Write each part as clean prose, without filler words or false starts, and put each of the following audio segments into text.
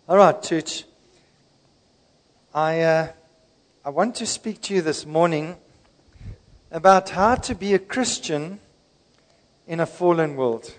All right, church. I want to speak to you this morning about how to be a Christian in a fallen world.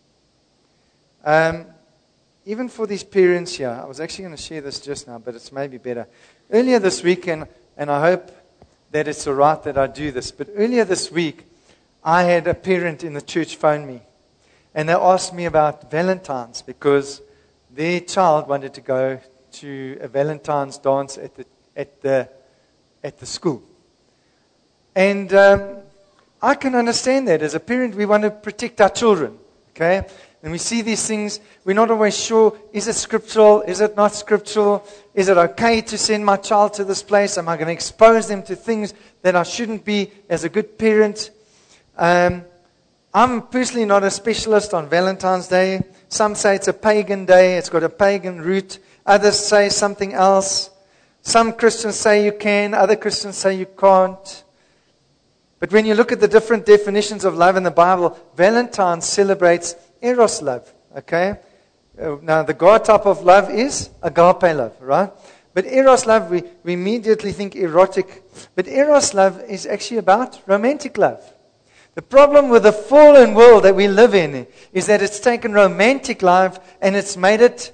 Even for these parents here, I was actually going to share this just now, but it's maybe better. Earlier this week, and I hope that it's all right that I do this, but earlier this week, I had a parent in the church phone me, and they asked me about Valentine's because their child wanted to go to a Valentine's dance at the school. And I can understand that. As a parent, we want to protect our children. Okay? And we see these things, we're not always sure, is it scriptural, is it not scriptural? Is it okay to send my child to this place? Am I going to expose them to things that I shouldn't be as a good parent? I'm personally not a specialist on Valentine's Day. Some say it's a pagan day, it's got a pagan root. Others say something else. Some Christians say you can, other Christians say you can't. But when you look at the different definitions of love in the Bible, Valentine celebrates eros love, okay? Now, the God type of love is agape love, right? But eros love, we immediately think erotic. But eros love is actually about romantic love. The problem with the fallen world that we live in is that it's taken romantic love and it's made it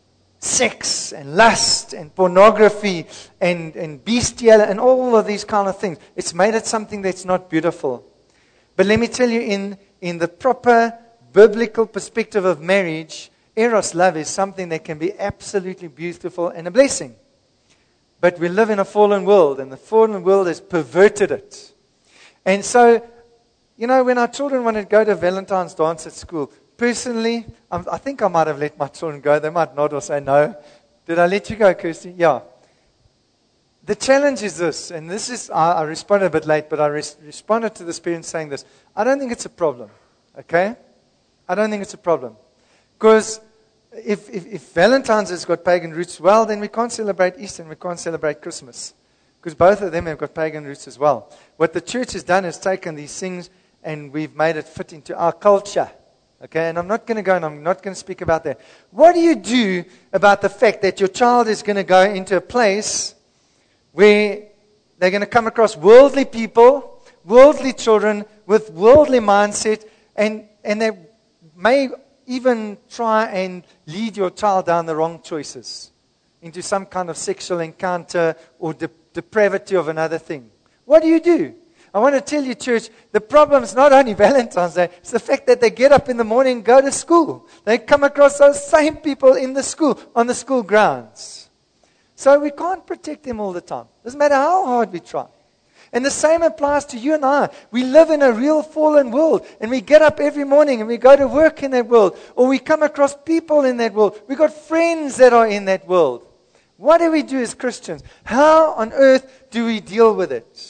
sex and lust and pornography and bestiality and all of these kind of things. It's made it something that's not beautiful. But let me tell you, in the proper biblical perspective of marriage, eros love is something that can be absolutely beautiful and a blessing. But we live in a fallen world, and the fallen world has perverted it. And so, you know, when our children want to go to Valentine's dance at school, personally, I think I might have let my children go. They might nod or say no. Did I let you go, Kirsty? Yeah. The challenge is this, and this is, I responded a bit late, but I responded to this parent saying this. I don't think it's a problem, okay? I don't think it's a problem. Because if Valentine's has got pagan roots, well, then we can't celebrate Easter and we can't celebrate Christmas. Because both of them have got pagan roots as well. What the church has done is taken these things and we've made it fit into our culture. Okay, and I'm not going to go and I'm not going to speak about that. What do you do about the fact that your child is going to go into a place where they're going to come across worldly people, worldly children with worldly mindset, and they may even try and lead your child down the wrong choices into some kind of sexual encounter or depravity of another thing? What do you do? I want to tell you, church, the problem is not only Valentine's Day, it's the fact that they get up in the morning and go to school. They come across those same people in the school, on the school grounds. So we can't protect them all the time. Doesn't matter how hard we try. And the same applies to you and I. We live in a real fallen world, and we get up every morning and we go to work in that world, or we come across people in that world. We've got friends that are in that world. What do we do as Christians? How on earth do we deal with it?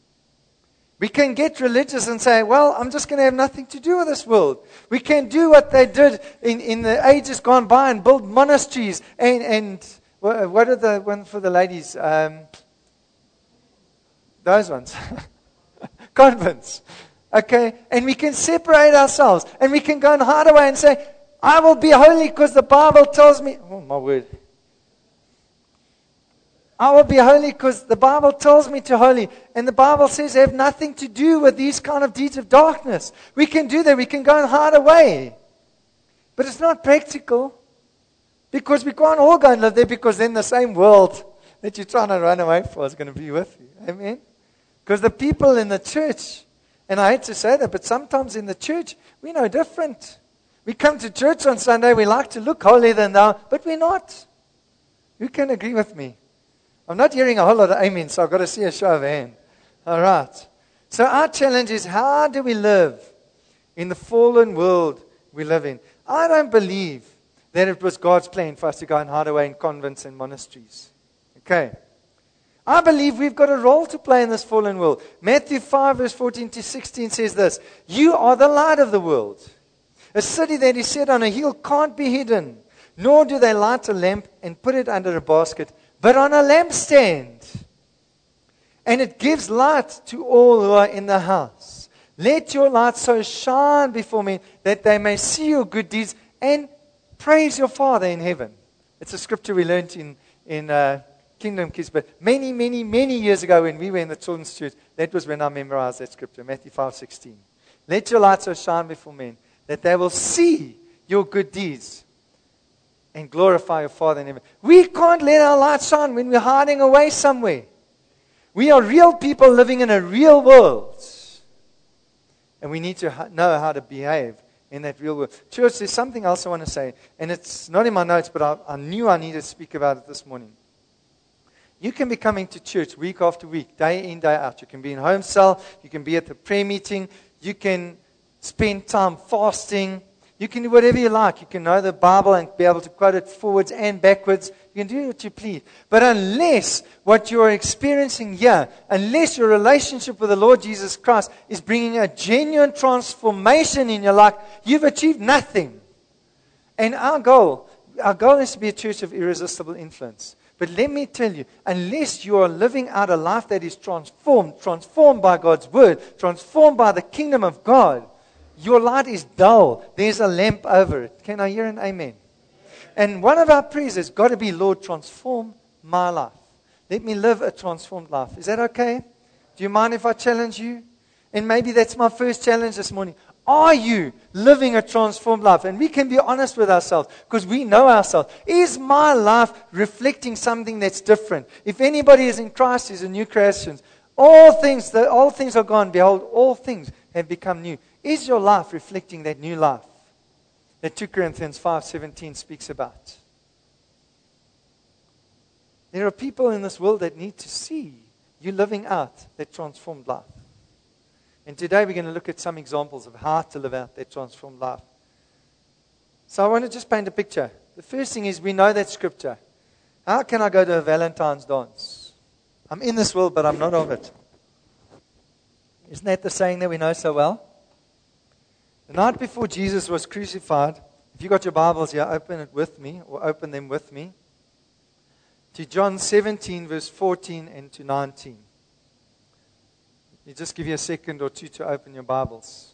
We can get religious and say, well, I'm just going to have nothing to do with this world. We can do what they did in the ages gone by and build monasteries and what are the ones for the ladies? Those ones. Convents. Okay? And we can separate ourselves and we can go and hide away and say, I will be holy because the Bible tells me. Oh, my word. I will be holy because the Bible tells me to holy. And the Bible says I have nothing to do with these kind of deeds of darkness. We can do that. We can go and hide away. But it's not practical. Because we can't all go and live there, because then the same world that you're trying to run away for is going to be with you. Amen? Because the people in the church, and I hate to say that, but sometimes in the church, we're no different. We come to church on Sunday, we like to look holier than thou, but we're not. Who can agree with me? I'm not hearing a whole lot of amen, so I've got to see a show of hand. All right. So our challenge is, how do we live in the fallen world we live in? I don't believe that it was God's plan for us to go and hide away in convents and monasteries. Okay. I believe we've got a role to play in this fallen world. Matthew 5 verse 14 to 16 says this: You are the light of the world. A city that is set on a hill can't be hidden, nor do they light a lamp and put it under a basket, but on a lampstand. And it gives light to all who are in the house. Let your light so shine before men that they may see your good deeds and praise your Father in heaven. It's a scripture we learned in Kingdom Kids, but many, many, many years ago when we were in the children's church, that was when I memorized that scripture, Matthew 5:16. Let your light so shine before men that they will see your good deeds and glorify your Father in heaven. We can't let our light shine when we're hiding away somewhere. We are real people living in a real world. And we need to know how to behave in that real world. Church, there's something else I want to say. And it's not in my notes, but I knew I needed to speak about it this morning. You can be coming to church week after week, day in, day out. You can be in home cell. You can be at the prayer meeting. You can spend time fasting. You can do whatever you like. You can know the Bible and be able to quote it forwards and backwards. You can do what you please. But unless what you are experiencing here, unless your relationship with the Lord Jesus Christ is bringing a genuine transformation in your life, you've achieved nothing. And our goal is to be a church of irresistible influence. But let me tell you, unless you are living out a life that is transformed by God's Word, transformed by the kingdom of God, your light is dull. There's a lamp over it. Can I hear an amen? And one of our prayers has got to be, Lord, transform my life. Let me live a transformed life. Is that okay? Do you mind if I challenge you? And maybe that's my first challenge this morning. Are you living a transformed life? And we can be honest with ourselves because we know ourselves. Is my life reflecting something that's different? If anybody is in Christ, is a new creation. All things are gone. Behold, all things have become new. Is your life reflecting that new life that 2 Corinthians 5:17 speaks about? There are people in this world that need to see you living out that transformed life. And today we're going to look at some examples of how to live out that transformed life. So I want to just paint a picture. The first thing is we know that scripture. How can I go to a Valentine's dance? I'm in this world, but I'm not of it. Isn't that the saying that we know so well? The night before Jesus was crucified, if you got your Bibles here, open it with me, or open them with me, to John 17, verse 14 and to 19. Let me just give you a second or two to open your Bibles.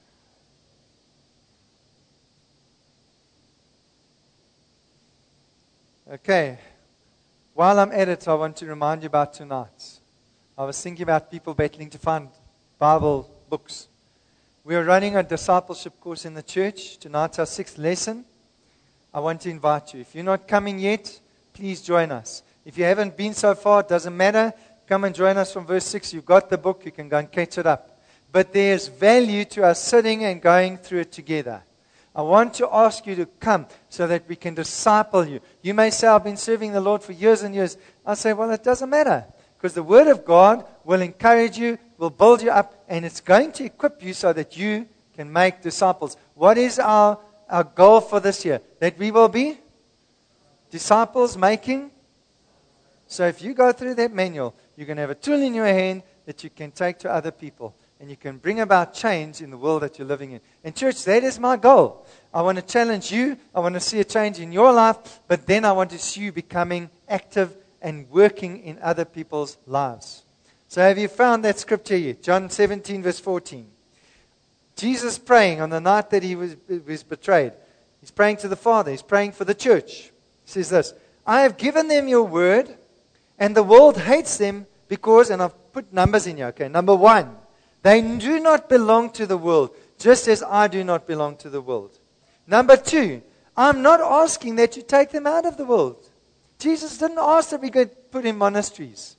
Okay. While I'm at it, I want to remind you about tonight. I was thinking about people battling to find Bible books. We are running a discipleship course in the church. Tonight's our 6th lesson. I want to invite you. If you're not coming yet, please join us. If you haven't been so far, it doesn't matter. Come and join us from verse 6. You've got the book. You can go and catch it up. But there's value to us sitting and going through it together. I want to ask you to come so that we can disciple you. You may say, I've been serving the Lord for years and years. I say, well, it doesn't matter. Because the Word of God will encourage you, will build you up, and it's going to equip you so that you can make disciples. What is our goal for this year? That we will be disciples making. So if you go through that manual, you're going to have a tool in your hand that you can take to other people. And you can bring about change in the world that you're living in. And church, that is my goal. I want to challenge you. I want to see a change in your life. But then I want to see you becoming active and working in other people's lives. So have you found that scripture here? John 17 verse 14. Jesus praying on the night that he was betrayed. He's praying to the Father. He's praying for the church. He says this, I have given them your word, and the world hates them because, and I've put numbers in here, okay. Number 1, they do not belong to the world, just as I do not belong to the world. Number 2, I'm not asking that you take them out of the world. Jesus didn't ask that we go put in monasteries.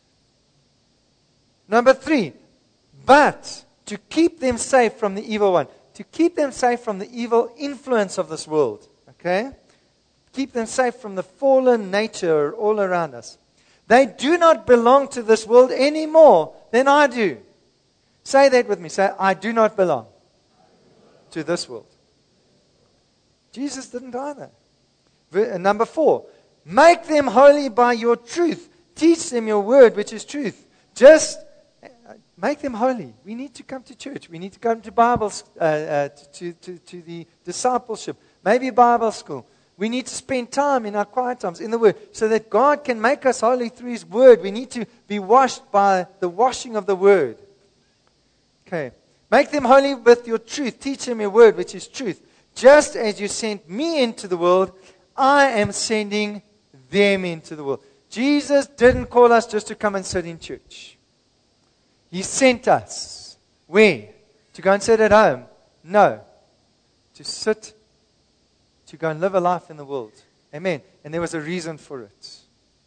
Number 3, but to keep them safe from the evil one. To keep them safe from the evil influence of this world. Okay? Keep them safe from the fallen nature all around us. They do not belong to this world any more than I do. Say that with me. Say, I do not belong to this world. Jesus didn't either. Number 4, make them holy by your truth. Teach them your word, which is truth. Just make them holy. We need to come to church. We need to come to Bible, to the discipleship. Maybe Bible school. We need to spend time in our quiet times in the Word so that God can make us holy through His Word. We need to be washed by the washing of the Word. Okay. Make them holy with your truth. Teach them your Word, which is truth. Just as you sent me into the world, I am sending them into the world. Jesus didn't call us just to come and sit in church. He sent us. Where? To go and sit at home? No. To sit, to go and live a life in the world. Amen. And there was a reason for it.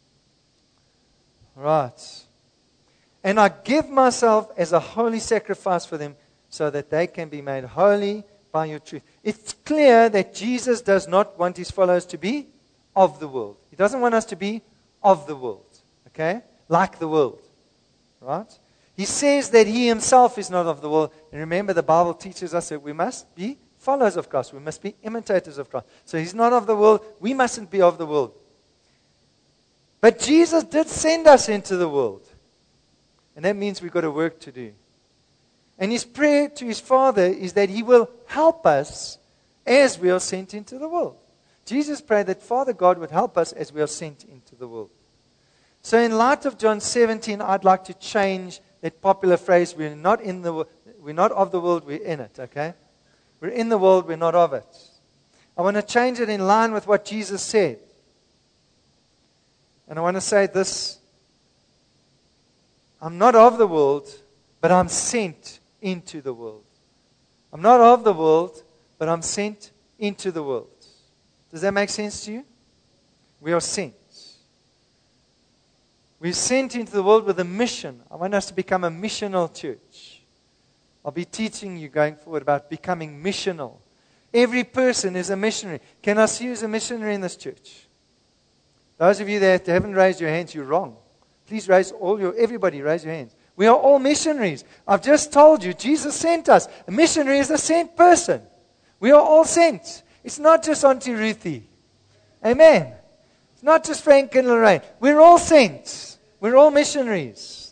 Right. And I give myself as a holy sacrifice for them so that they can be made holy by your truth. It's clear that Jesus does not want his followers to be of the world. He doesn't want us to be of the world. Okay? Like the world. Right? He says that he himself is not of the world. And remember, the Bible teaches us that we must be followers of Christ. We must be imitators of Christ. So he's not of the world. We mustn't be of the world. But Jesus did send us into the world. And that means we've got a work to do. And his prayer to his Father is that he will help us as we are sent into the world. Jesus prayed that Father God would help us as we are sent into the world. So in light of John 17, I'd like to change that popular phrase, we're not of the world, we're in it, okay? We're in the world, we're not of it. I want to change it in line with what Jesus said. And I want to say this, I'm not of the world, but I'm sent into the world. I'm not of the world, but I'm sent into the world. Does that make sense to you? We are sent. We're sent into the world with a mission. I want us to become a missional church. I'll be teaching you going forward about becoming missional. Every person is a missionary. Can I see you as a missionary in this church? Those of you that haven't raised your hands, you're wrong. Please everybody raise your hands. We are all missionaries. I've just told you, Jesus sent us. A missionary is a sent person. We are all sent. It's not just Auntie Ruthie. Amen. It's not just Frank and Lorraine. We're all sent. We're all missionaries.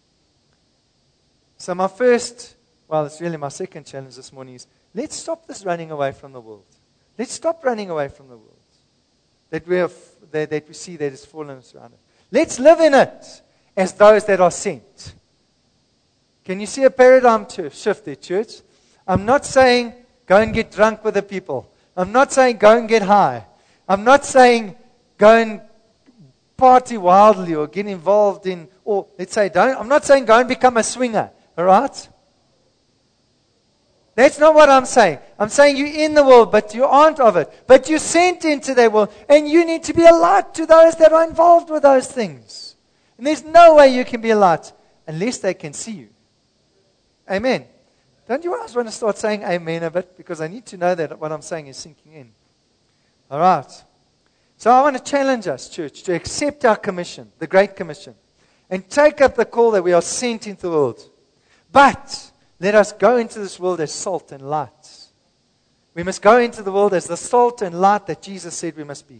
So it's really my second challenge this morning is, let's stop this running away from the world. Let's stop running away from the world that we see that is fallen around us. Let's live in it as those that are sent. Can you see a paradigm shift there, church? I'm not saying go and get drunk with the people. I'm not saying go and get high. I'm not saying go and party wildly or get involved in, or let's say I'm not saying go and become a swinger. All right? That's not what I'm saying. I'm saying you're in the world, but you aren't of it. But you're sent into that world, and you need to be a light to those that are involved with those things. And there's no way you can be a light unless they can see you. Amen. Don't you guys want to start saying amen a bit? Because I need to know that what I'm saying is sinking in. All right. So I want to challenge us, church, to accept our commission, the Great Commission, and take up the call that we are sent into the world. But let us go into this world as salt and light. We must go into the world as the salt and light that Jesus said we must be.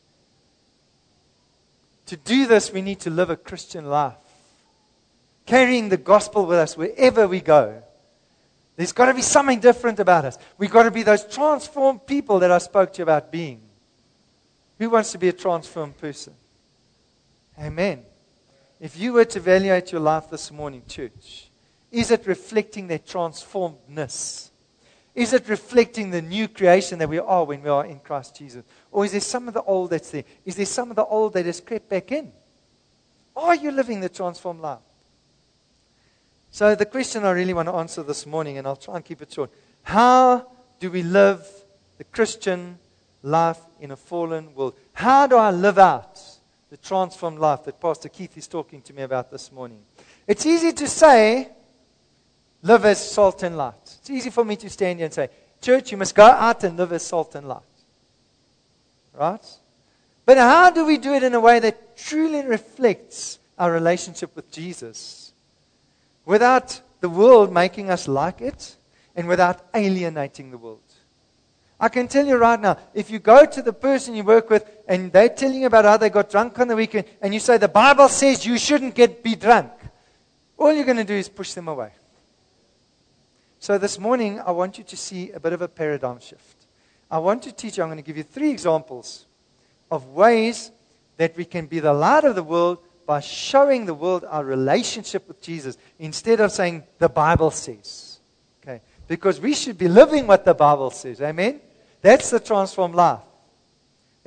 To do this, we need to live a Christian life, carrying the gospel with us wherever we go. There's got to be something different about us. We've got to be those transformed people that I spoke to you about being. Who wants to be a transformed person? Amen. If you were to evaluate your life this morning, church, is it reflecting that transformedness? Is it reflecting the new creation that we are when we are in Christ Jesus? Or is there some of the old that's there? Is there some of the old that has crept back in? Are you living the transformed life? So the question I really want to answer this morning, and I'll try and keep it short. How do we live the Christian life in a fallen world? How do I live out the transformed life that Pastor Keith is talking to me about this morning? It's easy to say, live as salt and light. It's easy for me to stand here and say, church, you must go out and live as salt and light. Right? But how do we do it in a way that truly reflects our relationship with Jesus, without the world making us like it, and without alienating the world? I can tell you right now, if you go to the person you work with, and they're telling you about how they got drunk on the weekend, and you say, the Bible says you shouldn't be drunk, all you're going to do is push them away. So this morning, I want you to see a bit of a paradigm shift. I want to teach you, I'm going to give you 3 examples of ways that we can be the light of the world by showing the world our relationship with Jesus, instead of saying, the Bible says. Okay? Because we should be living what the Bible says. Amen? That's the transformed life.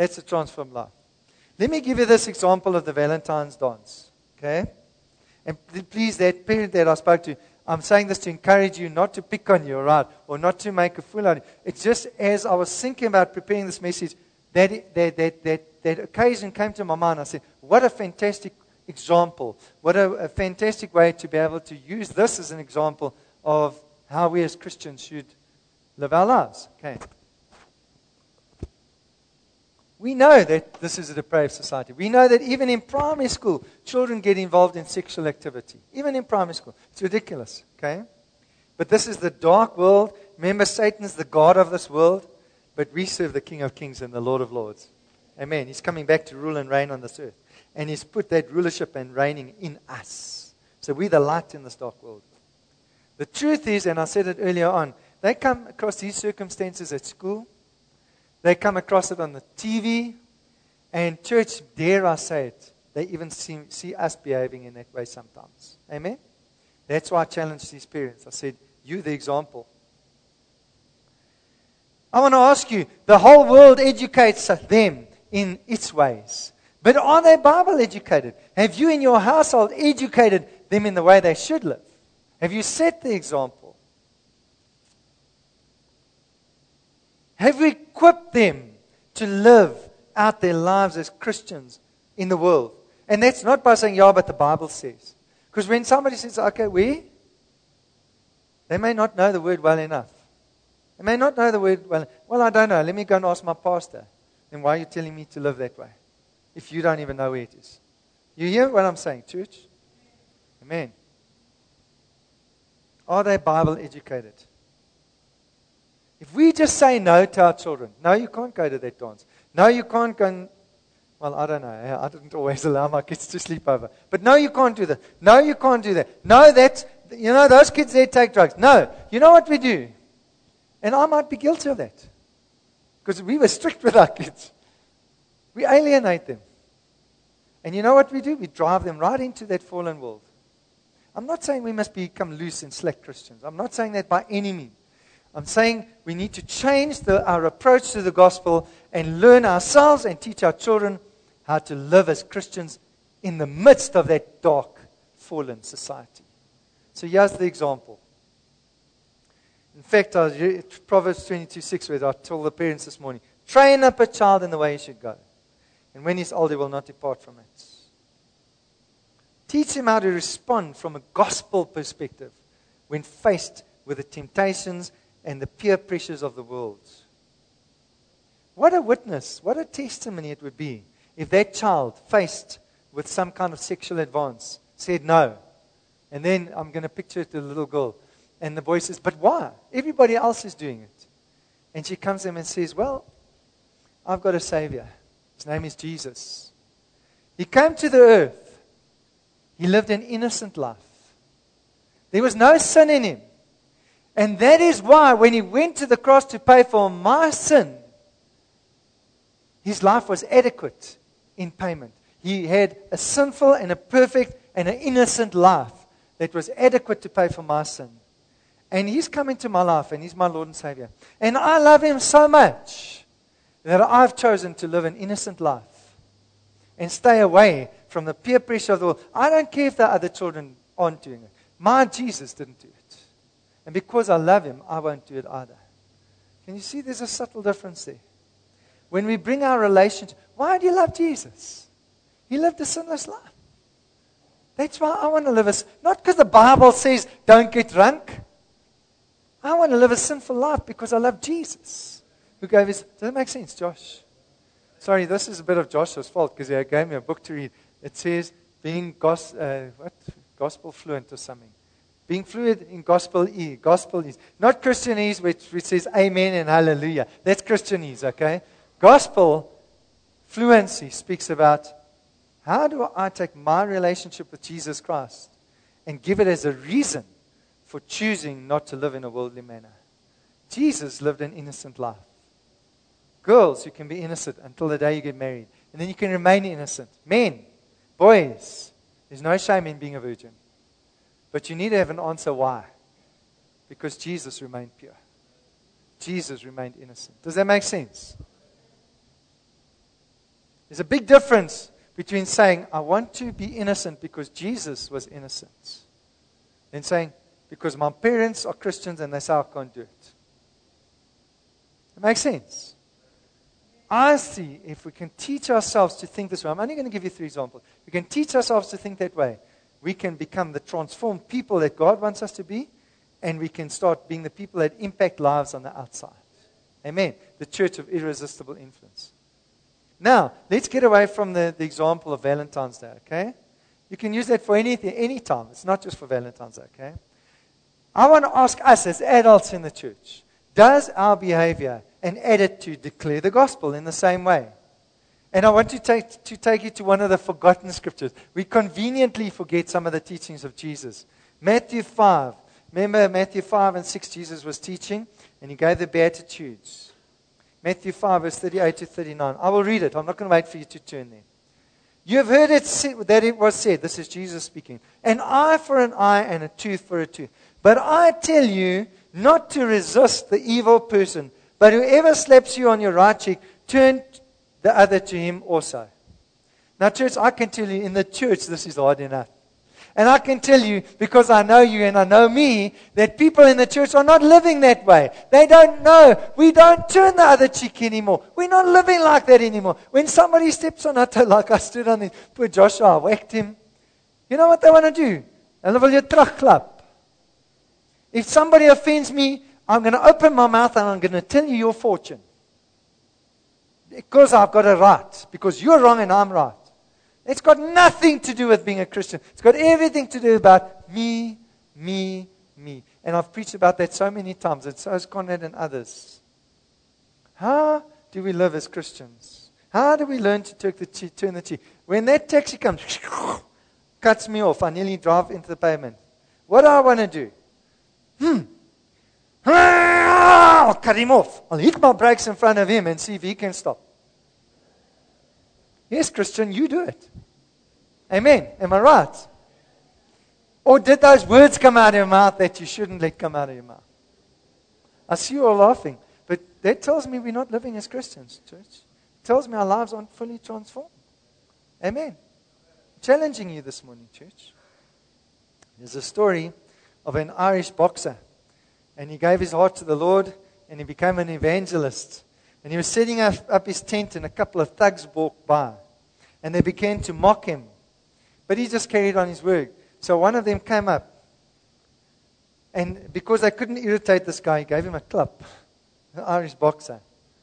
That's a transformed life. Let me give you this example of the Valentine's dance. Okay? And please, that parent that I spoke to, I'm saying this to encourage you not to pick on you, right? Or not to make a fool out of you. It's just as I was thinking about preparing this message, that occasion came to my mind. I said, what a fantastic example. What a fantastic way to be able to use this as an example of how we as Christians should live our lives. Okay. We know that this is a depraved society. We know that even in primary school, children get involved in sexual activity. Even in primary school. It's ridiculous. Okay? But this is the dark world. Remember, Satan is the god of this world. But we serve the King of Kings and the Lord of Lords. Amen. He's coming back to rule and reign on this earth. And He's put that rulership and reigning in us. So we're the light in this dark world. The truth is, and I said it earlier on, they come across these circumstances at school. They come across it on the TV. And church, dare I say it, they even see us behaving in that way sometimes. Amen? That's why I challenged these parents. I said, you the example. I want to ask you, the whole world educates them in its ways. But are they Bible educated? Have you in your household educated them in the way they should live? Have you set the example? Have we equipped them to live out their lives as Christians in the world? And that's not by saying, yeah, but the Bible says. Because when somebody says, okay, they may not know the word well enough. They may not know the word well. Well, I don't know. Let me go and ask my pastor. Then why are you telling me to live that way? If you don't even know where it is. You hear what I'm saying, church? Amen. Are they Bible educated? If we just say no to our children, no, you can't go to that dance. No, you can't go and, well, I don't know. I didn't always allow my kids to sleep over. But no, you can't do that. No, you can't do that. No, those kids, they take drugs. No, you know what we do? And I might be guilty of that. Because we were strict with our kids. We alienate them. And you know what we do? We drive them right into that fallen world. I'm not saying we must become loose and slack Christians. I'm not saying that by any means. I'm saying we need to change our approach to the gospel and learn ourselves and teach our children how to live as Christians in the midst of that dark, fallen society. So here's the example. In fact, Proverbs 22:6, where I told the parents this morning, train up a child in the way he should go. And when he's old, he will not depart from it. Teach him how to respond from a gospel perspective when faced with the temptations and the peer pressures of the world. What a witness, what a testimony it would be if that child, faced with some kind of sexual advance, said no. And then I'm going to picture it to the little girl. And the boy says, but why? Everybody else is doing it. And she comes to him and says, well, I've got a Savior. His name is Jesus. He came to the earth. He lived an innocent life. There was no sin in him. And that is why when he went to the cross to pay for my sin, his life was adequate in payment. He had a sinful and a perfect and an innocent life that was adequate to pay for my sin. And He's come into my life and He's my Lord and Savior. And I love Him so much that I've chosen to live an innocent life and stay away from the peer pressure of the world. I don't care if the other children aren't doing it. My Jesus didn't do it. And because I love Him, I won't do it either. Can you see there's a subtle difference there? When we bring our relationship, why do you love Jesus? He lived a sinless life. That's why I want to live not because the Bible says don't get drunk. I want to live a sinful life because I love Jesus. Who gave Does that make sense, Josh? Sorry, this is a bit of Josh's fault because he gave me a book to read. It says being gospel fluent or something. Being fluent in gospelese. Gospelese. Not Christianese, which says amen and hallelujah. That's Christianese, okay? Gospel fluency speaks about how do I take my relationship with Jesus Christ and give it as a reason for choosing not to live in a worldly manner. Jesus lived an innocent life. Girls, you can be innocent until the day you get married. And then you can remain innocent. Men, boys, there's no shame in being a virgin. But you need to have an answer why. Because Jesus remained pure. Jesus remained innocent. Does that make sense? There's a big difference between saying, I want to be innocent because Jesus was innocent, and saying, because my parents are Christians and they say I can't do it. It makes sense. I see if we can teach ourselves to think this way. I'm only going to give you 3 examples. We can teach ourselves to think that way. We can become the transformed people that God wants us to be, and we can start being the people that impact lives on the outside. Amen. The church of irresistible influence. Now, let's get away from the example of Valentine's Day, okay? You can use that for anything, any time. It's not just for Valentine's Day, okay? I want to ask us as adults in the church, does our behavior and attitude declare the gospel in the same way? And I want to take you to one of the forgotten scriptures. We conveniently forget some of the teachings of Jesus. Matthew 5. Remember Matthew 5 and 6, Jesus was teaching, and he gave the Beatitudes. Matthew 5, verse 38 to 39. I will read it. I'm not going to wait for you to turn there. You have heard that it was said, this is Jesus speaking, an eye for an eye and a tooth for a tooth. But I tell you not to resist the evil person, but whoever slaps you on your right cheek, turn the other to him also. Now, church, I can tell you in the church this is hard enough. And I can tell you, because I know you and I know me, that people in the church are not living that way. They don't know. We don't turn the other cheek anymore. We're not living like that anymore. When somebody steps on it, like I stood on the poor Joshua, I whacked him. You know what they want to do? Hulle wil jou terugklap. If somebody offends me, I'm going to open my mouth and I'm going to tell you your fortune. Because I've got a right. Because you're wrong and I'm right. It's got nothing to do with being a Christian. It's got everything to do about me, me, me. And I've preached about that so many times. And so has Conrad and others. How do we live as Christians? How do we learn to turn the cheek? When that taxi comes, cuts me off, I nearly drive into the pavement. What do I want to do? I'll cut him off. I'll hit my brakes in front of him and see if he can stop. Yes, Christian, you do it. Amen. Am I right? Or did those words come out of your mouth that you shouldn't let come out of your mouth? I see you all laughing. But that tells me we're not living as Christians, church. It tells me our lives aren't fully transformed. Amen. I'm challenging you this morning, church. There's a story of an Irish boxer. And he gave his heart to the Lord and he became an evangelist. And he was setting up his tent and a couple of thugs walked by. And they began to mock him. But he just carried on his work. So one of them came up. And because they couldn't irritate this guy, he gave him a clap. An Irish boxer.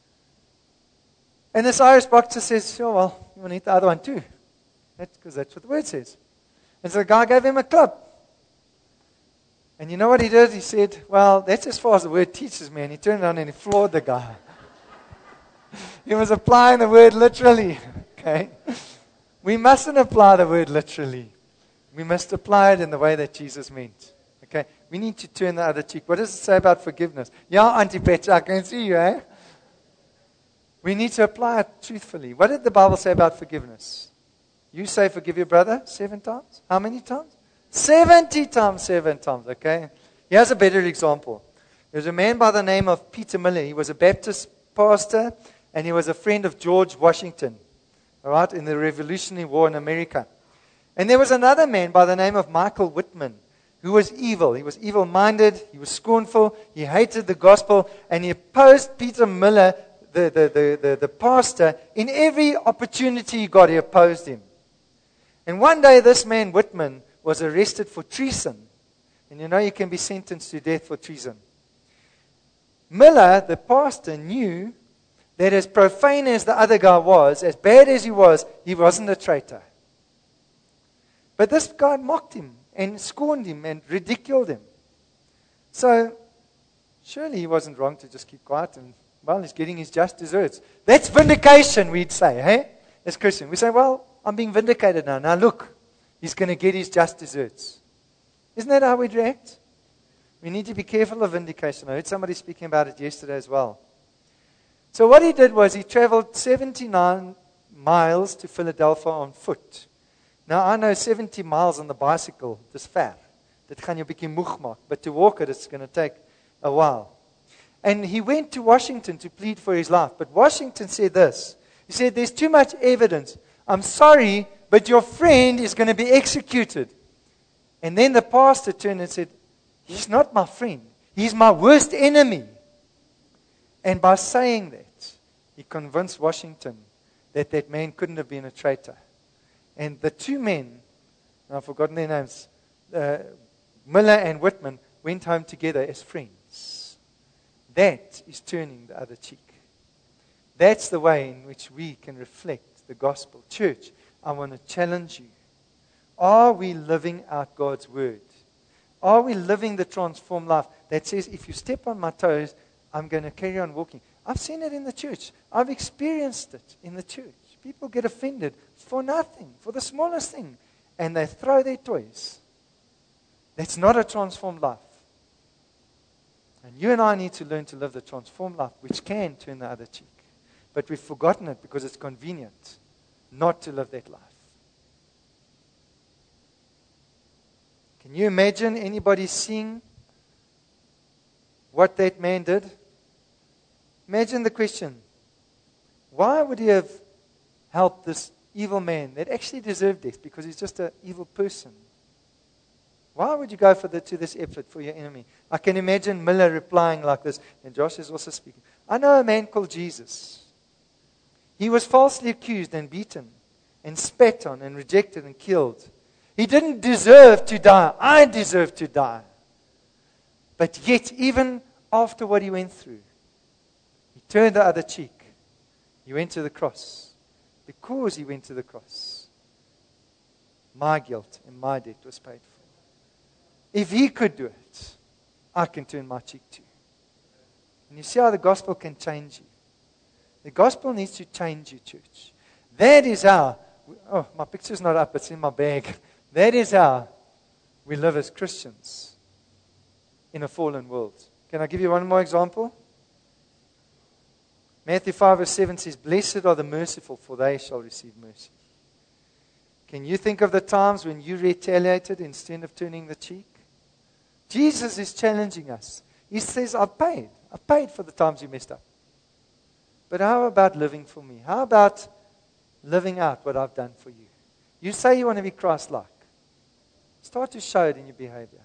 And this Irish boxer says, sure, well, you want to eat the other one too. Because that's what the word says. And so the guy gave him a clap. And you know what he did? He said, well, that's as far as the word teaches me. And he turned around and he floored the guy. He was applying the word literally. Okay? We mustn't apply the word literally. We must apply it in the way that Jesus meant. Okay? We need to turn the other cheek. What does it say about forgiveness? Yeah, Auntie Petra, I can see you, eh? We need to apply it truthfully. What did the Bible say about forgiveness? You say forgive your brother 7 times? How many times? 70 times, 7 times, okay? Here's a better example. There's a man by the name of Peter Miller. He was a Baptist pastor, and he was a friend of George Washington, all right, in the Revolutionary War in America. And there was another man by the name of Michael Whitman, who was evil. He was evil-minded, he was scornful, he hated the gospel, and he opposed Peter Miller, the pastor, in every opportunity he got, he opposed him. And one day this man, Whitman, was arrested for treason. And you know you can be sentenced to death for treason. Miller, the pastor, knew that as profane as the other guy was, as bad as he wasn't a traitor. But this guy mocked him and scorned him and ridiculed him. So, surely he wasn't wrong to just keep quiet and, well, he's getting his just desserts. That's vindication, we'd say, hey? As Christians. We say, well, I'm being vindicated now. Now look, he's going to get his just desserts. Isn't that how we'd react? We need to be careful of vindication. I heard somebody speaking about it yesterday as well. So what he did was he traveled 79 miles to Philadelphia on foot. Now I know 70 miles on the bicycle, dis ver. Dit gaan jou 'n bietjie moeg maak, but to walk it, it's going to take a while. And he went to Washington to plead for his life. But Washington said this, He said, there's too much evidence. I'm sorry, but your friend is going to be executed. And then the pastor turned and said, he's not my friend. He's my worst enemy. And by saying that, he convinced Washington that that man couldn't have been a traitor. And the two men, I've forgotten their names, Miller and Whitman, went home together as friends. That is turning the other cheek. That's the way in which we can reflect the gospel. Church, I want to challenge you. Are we living out God's word? Are we living the transformed life that says, if you step on my toes, I'm going to carry on walking? I've seen it in the church. I've experienced it in the church. People get offended for nothing, for the smallest thing, and they throw their toys. That's not a transformed life. And you and I need to learn to live the transformed life, which can turn the other cheek. But we've forgotten it because it's convenient not to live that life. Can you imagine anybody seeing what that man did? Imagine the question. Why would he have helped this evil man that actually deserved death because he's just an evil person? Why would you go to this effort for your enemy? I can imagine Miller replying like this, and Josh is also speaking. I know a man called Jesus. He was falsely accused and beaten and spat on and rejected and killed. He didn't deserve to die. I deserve to die. But yet, even after what he went through, he turned the other cheek. He went to the cross. Because he went to the cross, my guilt and my debt was paid for. If he could do it, I can turn my cheek too. And you see how the gospel can change you. The gospel needs to change you, church. That is how, my picture's not up, it's in my bag. That is how we live as Christians in a fallen world. Can I give you one more example? Matthew 5 verse 7 says, blessed are the merciful, for they shall receive mercy. Can you think of the times when you retaliated instead of turning the cheek? Jesus is challenging us. He says, I've paid for the times you messed up. But how about living for me? How about living out what I've done for you? You say you want to be Christ-like. Start to show it in your behavior.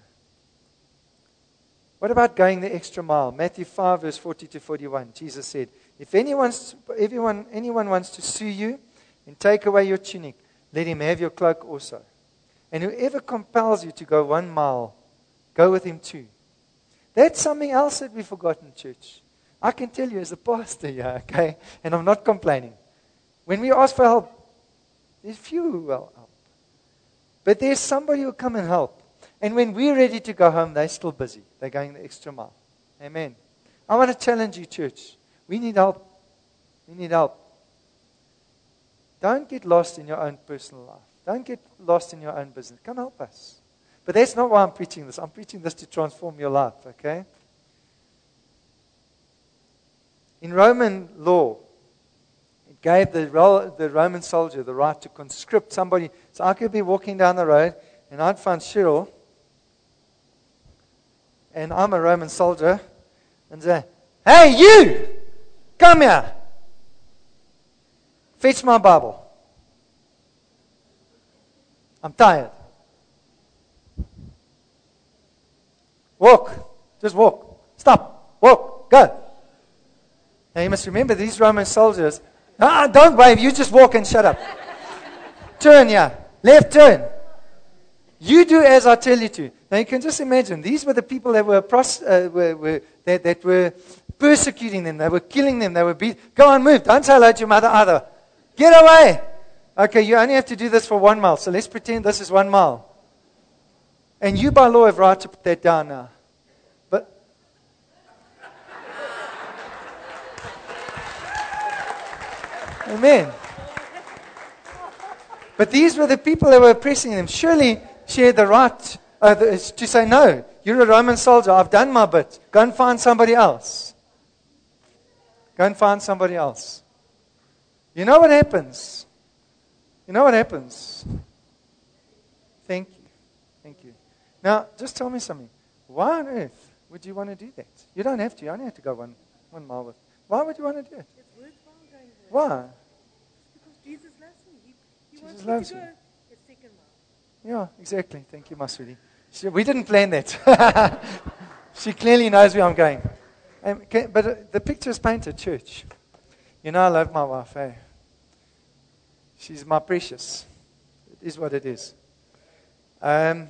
What about going the extra mile? Matthew 5 verse 40 to 41. Jesus said, if anyone wants to sue you and take away your tunic, let him have your cloak also. And whoever compels you to go 1 mile, go with him too. That's something else that we've forgotten, church. I can tell you as a pastor here, okay, and I'm not complaining. When we ask for help, there's few who will help. But there's somebody who will come and help. And when we're ready to go home, they're still busy. They're going the extra mile. Amen. I want to challenge you, church. We need help. We need help. Don't get lost in your own personal life. Don't get lost in your own business. Come help us. But that's not why I'm preaching this. I'm preaching this to transform your life, okay? In Roman law, it gave the Roman soldier the right to conscript somebody. So I could be walking down the road, and I'd find Cheryl, and I'm a Roman soldier, and say, hey, you! Come here! Fetch my Bible. I'm tired. Walk. Just walk. Stop. Walk. Go. Now you must remember these Roman soldiers. Don't wave. You just walk and shut up. Turn here. Left turn. You do as I tell you to. Now you can just imagine. These were the people that were that were persecuting them. They were killing them. They were beating. Go on, move. Don't say hello to your mother either. Get away. Okay, you only have to do this for 1 mile. So let's pretend this is 1 mile. And you by law have right to put that down now. But amen. But these were the people that were oppressing them. Surely she had the right to say, no, you're a Roman soldier. I've done my bit. Go and find somebody else. Go and find somebody else. You know what happens? You know what happens? Thank you. Thank you. Now, just tell me something. Why on earth would you want to do that? You don't have to. You only have to go one mile with. Why would you want to do it? It's worthwhile going there. Why? Jesus loves you. Yeah, exactly. Thank you, my sweetie. We didn't plan that. She clearly knows where I'm going. But the picture is painted, church. You know, I love my wife. Eh? She's my precious. It is what it is. Men,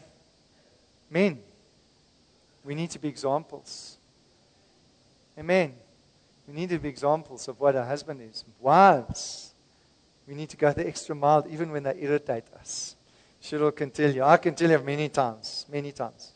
we need to be examples. Amen. We need to be examples of what a husband is. Wives, we need to go the extra mile even when they irritate us. Cheryl can tell you. I can tell you many times. Many times.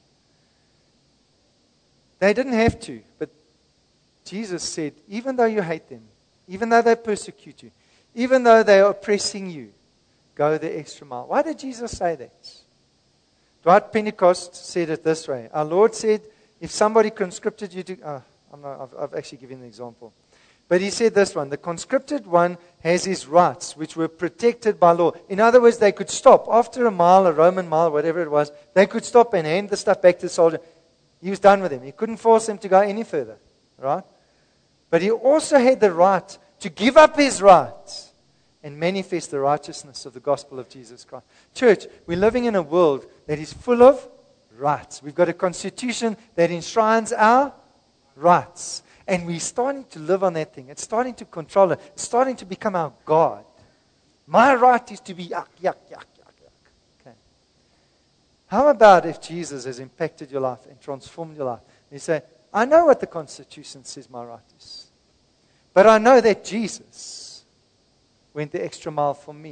They didn't have to, but Jesus said, even though you hate them, even though they persecute you, even though they are oppressing you, go the extra mile. Why did Jesus say that? Dwight Pentecost said it this way. Our Lord said, if somebody conscripted you to... I've actually given an example. But he said this one, the conscripted one has his rights, which were protected by law. In other words, they could stop. After a mile, a Roman mile, whatever it was, they could stop and hand the stuff back to the soldier. He was done with him. He couldn't force him to go any further. Right? But he also had the right to give up his rights and manifest the righteousness of the gospel of Jesus Christ. Church, we're living in a world that is full of rights. We've got a constitution that enshrines our rights. And we're starting to live on that thing. It's starting to control it. It's starting to become our God. My right is to be yuck, yuck, yuck, yuck, yuck. Okay. How about if Jesus has impacted your life and transformed your life? And you say, I know what the Constitution says my right is. But I know that Jesus went the extra mile for me.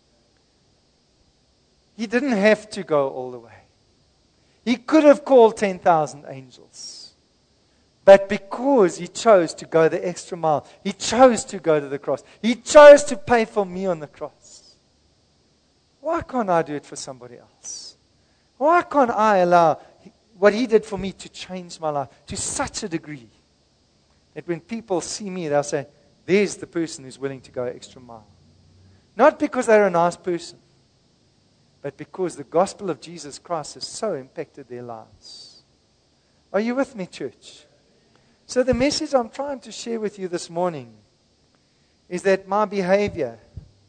He didn't have to go all the way. He could have called 10,000 angels. But because he chose to go the extra mile, he chose to go to the cross. He chose to pay for me on the cross. Why can't I do it for somebody else? Why can't I allow what he did for me to change my life to such a degree that when people see me, they'll say, there's the person who's willing to go an extra mile. Not because they're a nice person, but because the gospel of Jesus Christ has so impacted their lives. Are you with me, church? So the message I'm trying to share with you this morning is that my behavior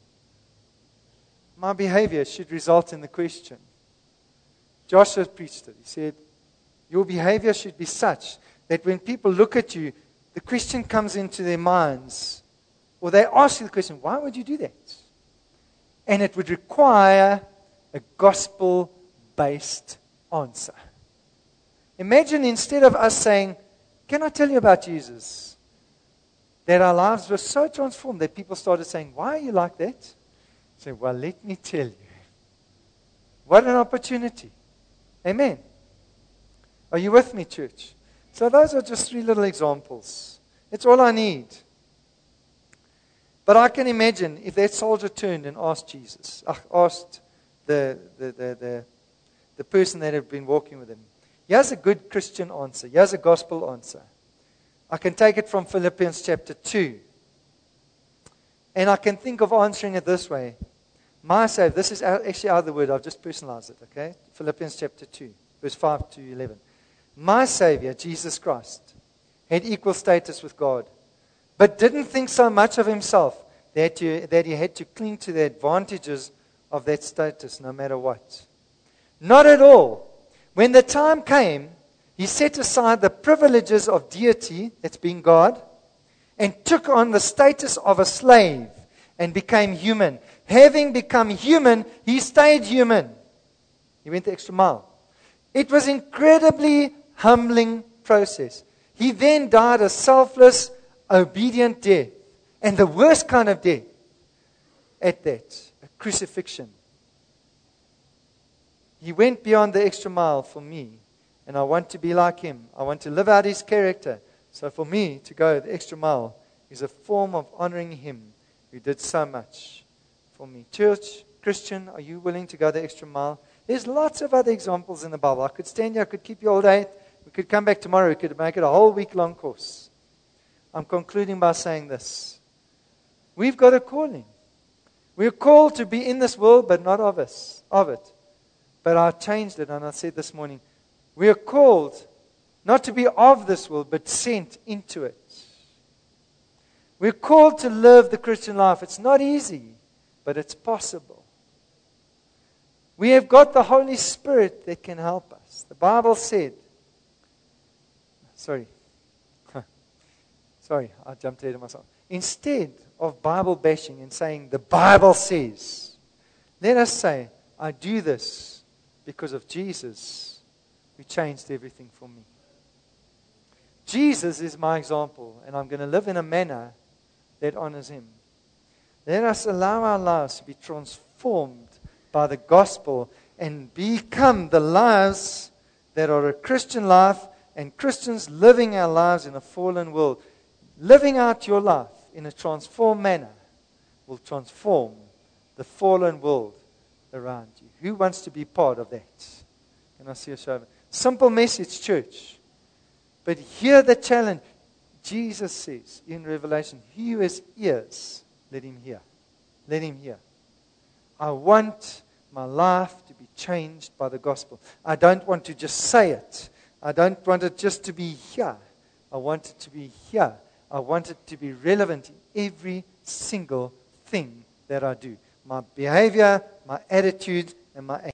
should result in the question. Joshua preached it. He said, your behavior should be such that when people look at you, the question comes into their minds, or they ask you the question, why would you do that? And it would require a gospel-based answer. Imagine instead of us saying, can I tell you about Jesus? That our lives were so transformed that people started saying, why are you like that? I say, well, let me tell you. What an opportunity. Amen. Are you with me, church? So those are just 3 little examples. It's all I need. But I can imagine if that soldier turned and asked Jesus, asked the person that had been walking with him, here's a good Christian answer. Here's a gospel answer. I can take it from Philippians chapter 2. And I can think of answering it this way. My Savior, this is actually out of the word, I've just personalized it, okay? Philippians chapter 2, verse 5 to 11. My Savior, Jesus Christ, had equal status with God, but didn't think so much of himself that he had to cling to the advantages of that status no matter what. Not at all. When the time came, he set aside the privileges of deity, that's being God, and took on the status of a slave and became human. Having become human, he stayed human. He went the extra mile. It was an incredibly humbling process. He then died a selfless, obedient death, and the worst kind of death at that, a crucifixion. He went beyond the extra mile for me, and I want to be like him. I want to live out his character. So for me to go the extra mile is a form of honoring him who did so much for me. Church, Christian, are you willing to go the extra mile? There's lots of other examples in the Bible. I could stand here, I could keep you all day. We could come back tomorrow. We could make it a whole week-long course. I'm concluding by saying this. We've got a calling. We're called to be in this world, but not of it. But I changed it, and I said this morning, we are called not to be of this world, but sent into it. We're called to live the Christian life. It's not easy, but it's possible. We have got the Holy Spirit that can help us. The Bible said, sorry, I jumped ahead of myself. Instead of Bible bashing and saying, the Bible says, let us say, I do this because of Jesus, who changed everything for me. Jesus is my example, and I'm going to live in a manner that honors Him. Let us allow our lives to be transformed by the gospel and become the lives that are a Christian life and Christians living our lives in a fallen world. Living out your life in a transformed manner will transform the fallen world around you. Who wants to be part of that? Can I see a show of it? Simple message, church. But hear the challenge. Jesus says in Revelation, he who has ears, let him hear. Let him hear. I want my life to be changed by the gospel. I don't want to just say it. I don't want it just to be here. I want it to be here. I want it to be relevant in every single thing that I do. My behavior, my attitude, and my action.